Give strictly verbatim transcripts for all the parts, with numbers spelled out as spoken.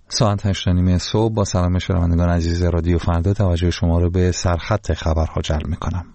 ساعت هشت و نیم صبح با سلام شنوندگان عزیز رادیو فردا توجه شما رو به سرخط خبرها جلب می‌کنم.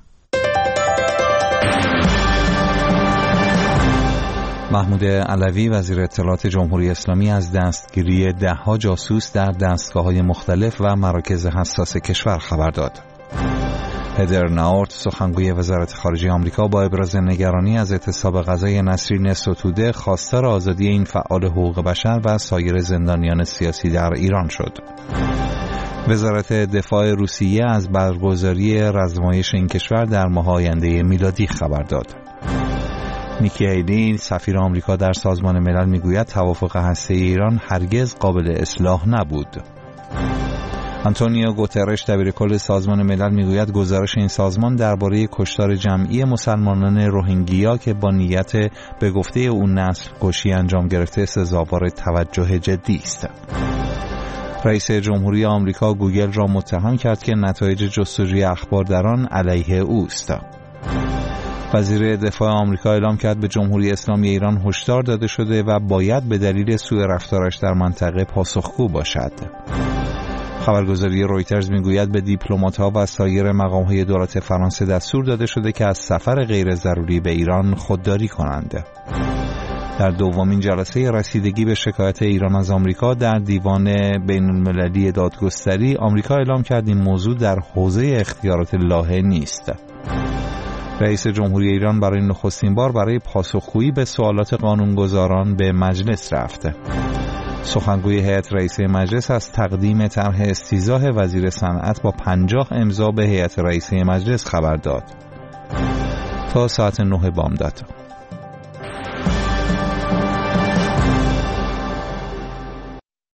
محمود علوی وزیر اطلاعات جمهوری اسلامی از دستگیری ده‌ها جاسوس در دستگاه‌های مختلف و مراکز حساس کشور خبر داد. هدر ناورت سخنگوی وزارت خارجه آمریکا با ابراز نگرانی از اعتصاب غذای نسرین ستوده خواستار آزادی این فعال حقوق بشر و سایر زندانیان سیاسی در ایران شد. وزارت دفاع روسیه از برگزاری رزمایش این کشور در ماه آینده میلادی خبر داد. نیکی هیلی سفیر آمریکا در سازمان ملل میگوید توافق هسته‌ای ایران هرگز قابل اصلاح نبود. آنتونیو گوترش دبیرکل سازمان ملل میگوید گزارش این سازمان درباره کشتار جمعی مسلمانان روهینگیا که با نیت به گفته او نسل کشی انجام گرفته سزاوار توجه جدی است. رئیس جمهوری آمریکا گوگل را متهم کرد که نتایج جستجوی اخبار در آن علیه اوست. وزیر دفاع آمریکا اعلام کرد به جمهوری اسلامی ایران هشدار داده شده و باید به دلیل سوء رفتارش در منطقه پاسخگو باشد. خبرگزاری رویترز میگوید به دیپلمات‌ها و سایر مقام‌های دولت فرانسه دستور داده شده که از سفر غیر ضروری به ایران خودداری کنند. در دومین جلسه رسیدگی به شکایت ایران از آمریکا در دیوان بین‌المللی دادگستری، آمریکا اعلام کرد این موضوع در حوزه اختیارات لاهه نیست. رئیس جمهوری ایران برای نخستین بار برای پاسخگویی به سوالات قانونگذاران به مجلس رفت. سخنگوی هیئت رئیسه مجلس از تقدیم طرح استیضاح وزیر صنعت با پنجاه امضا به هیئت رئیسه مجلس خبر داد. تا ساعت نه بامداد.